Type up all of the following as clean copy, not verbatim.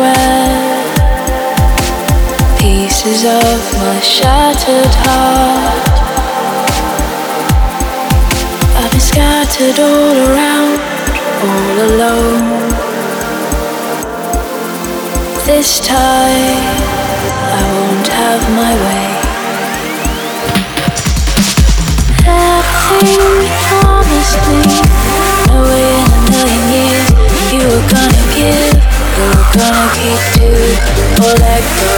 everywhere. Pieces of my shattered heart. I've been scattered all around, all alone. This time I won't have my way. Everything you promised me, no way in a million years you were gonna give, you were gonna keep to or let go.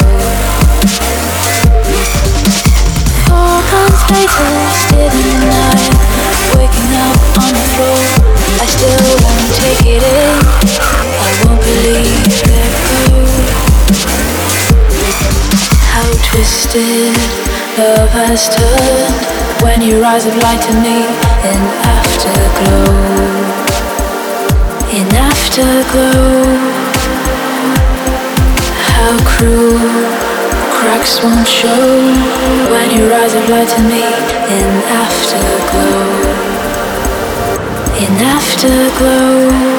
4 months later, still in the night, waking up on the floor, I still won't take it in, I won't believe let go. How twisted love has turned when your eyes have lied to me in afterglow. In afterglow, how cruel, cracks won't show when your eyes have lied to me in afterglow. In afterglow.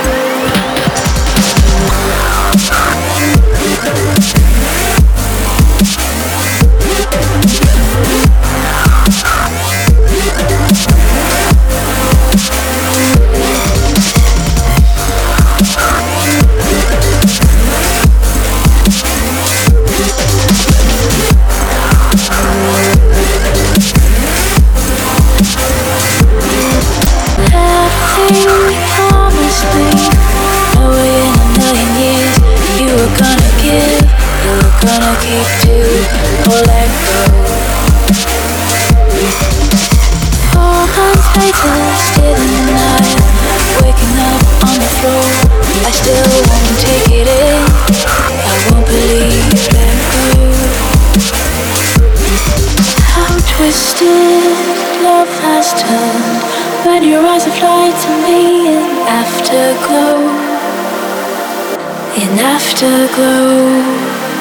Gonna keep to or let go. 4 months later, still in the night, waking up on the floor, I still won't take it in, I won't believe let go. How twisted love has turned when your eyes have lied to me in afterglow. In afterglow.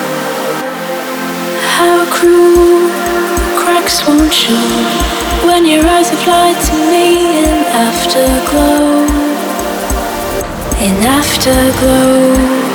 How cruel, cracks won't show when your eyes have lied to me in afterglow. In afterglow.